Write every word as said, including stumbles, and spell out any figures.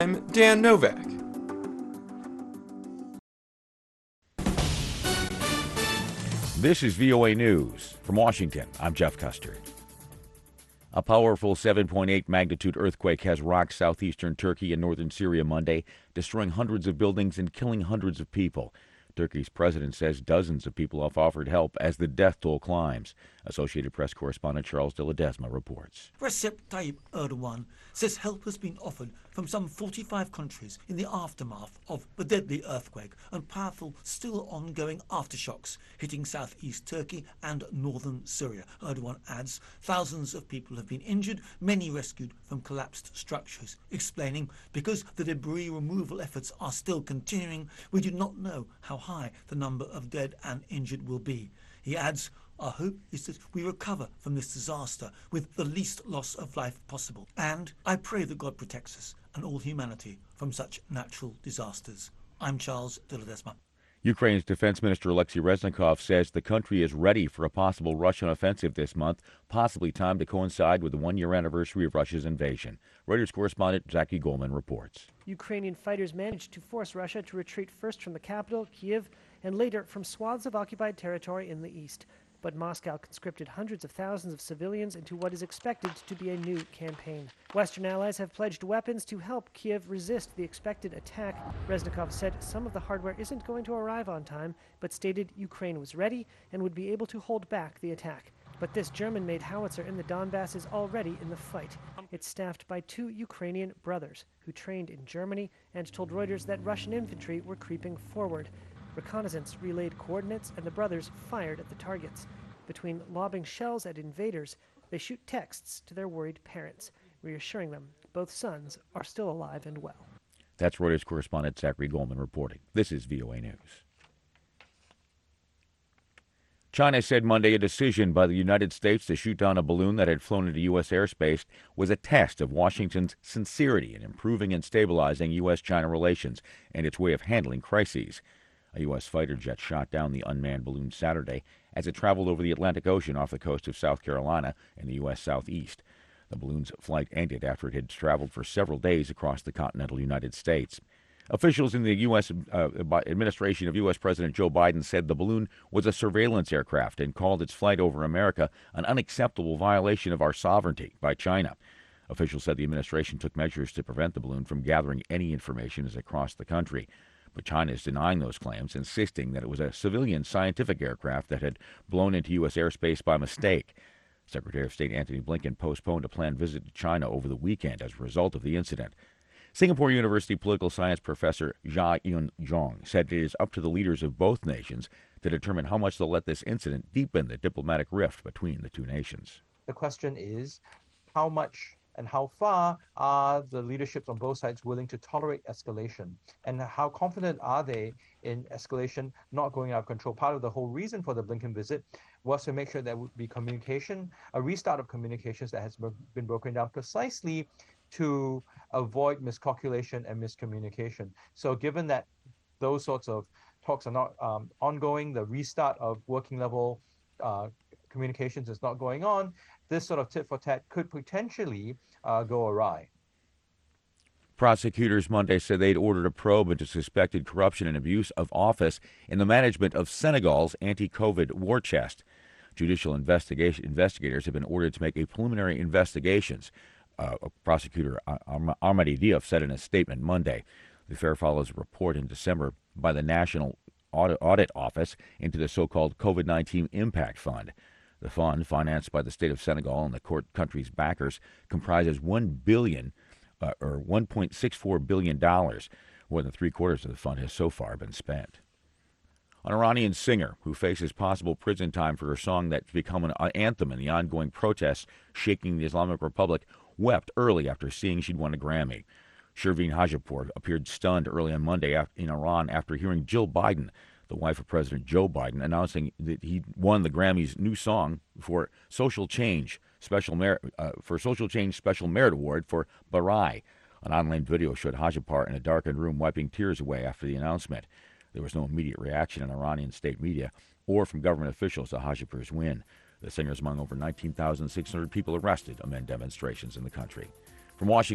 I'm Dan Novak. This is V O A News. From Washington, I'm Jeff Custer. A powerful seven point eight magnitude earthquake has rocked southeastern Turkey and northern Syria Monday, destroying hundreds of buildings and killing hundreds of people. Turkey's president says dozens of people have offered help as the death toll climbs. Associated Press correspondent Charles de Ledesma reports. Recep Tayyip Erdogan says help has been offered from some forty-five countries in the aftermath of the deadly earthquake and powerful, still ongoing aftershocks hitting southeast Turkey and northern Syria. Erdogan adds thousands of people have been injured, many rescued from collapsed structures, explaining because the debris removal efforts are still continuing, we do not know how high the number of dead and injured will be. He adds, our hope is that we recover from this disaster with the least loss of life possible. And I pray that God protects us and all humanity from such natural disasters. I'm Charles de Ledesma. Ukraine's Defense Minister Alexei Reznikov says the country is ready for a possible Russian offensive this month, possibly timed to coincide with the one-year anniversary of Russia's invasion. Reuters correspondent Jackie Goldman reports. Ukrainian fighters managed to force Russia to retreat first from the capital, Kyiv, and later from swaths of occupied territory in the east. But Moscow conscripted hundreds of thousands of civilians into what is expected to be a new campaign. Western allies have pledged weapons to help Kyiv resist the expected attack. Reznikov said some of the hardware isn't going to arrive on time, but stated Ukraine was ready and would be able to hold back the attack. But this German-made howitzer in the Donbass is already in the fight. It's staffed by two Ukrainian brothers who trained in Germany and told Reuters that Russian infantry were creeping forward. Reconnaissance relayed coordinates, and the brothers fired at the targets. Between lobbing shells at invaders, they shoot texts to their worried parents, reassuring them both sons are still alive and well. That's Reuters correspondent Zachary Goldman reporting. This is V O A News. China said Monday a decision by the United States to shoot down a balloon that had flown into U S airspace was a test of Washington's sincerity in improving and stabilizing U S China relations and its way of handling crises. A U S fighter jet shot down the unmanned balloon Saturday as it traveled over the Atlantic Ocean off the coast of South Carolina in the U S southeast. The balloon's flight ended after it had traveled for several days across the continental United States. Officials in the U S uh, administration of U S President Joe Biden said the balloon was a surveillance aircraft and called its flight over America an unacceptable violation of our sovereignty by China. Officials said the administration took measures to prevent the balloon from gathering any information as it crossed the country. But China is denying those claims, insisting that it was a civilian scientific aircraft that had blown into U S airspace by mistake. Secretary of State Antony Blinken postponed a planned visit to China over the weekend as a result of the incident. Singapore University political science professor Jia Yun Zhong said it is up to the leaders of both nations to determine how much they'll let this incident deepen the diplomatic rift between the two nations. The question is, how much and how far are the leaderships on both sides willing to tolerate escalation? And how confident are they in escalation not going out of control? Part of the whole reason for the Blinken visit was to make sure there would be communication, a restart of communications that has been broken down precisely to avoid miscalculation and miscommunication. So given that those sorts of talks are not um, ongoing, the restart of working level uh, communications is not going on, this sort of tit for tat could potentially uh, go awry. Prosecutors Monday said they'd ordered a probe into suspected corruption and abuse of office in the management of Senegal's anti-COVID war chest. Judicial investigation investigators have been ordered to make a preliminary investigations. Uh, Prosecutor Amady Diop said in a statement Monday. The affair follows a report in December by the National Audit, Audit Office into the so-called COVID nineteen Impact Fund. The fund, financed by the state of Senegal and the court country's backers, comprises one billion dollars uh, or one point six four billion dollars. More than three quarters of the fund has so far been spent. An Iranian singer who faces possible prison time for her song that's become an anthem in the ongoing protests shaking the Islamic Republic wept early after seeing she'd won a Grammy. Shervin Hajipour appeared stunned early on Monday in Iran after hearing Jill Biden, the wife of President Joe Biden, announcing that he won the Grammy's new song for social change special merit uh, for social change special merit award for Barai. An online video showed Hajipour in a darkened room wiping tears away after the announcement. There was no immediate reaction in Iranian state media or from government officials to Hajipour's win. The singer is among over nineteen thousand six hundred people arrested amid demonstrations in the country. From Washington.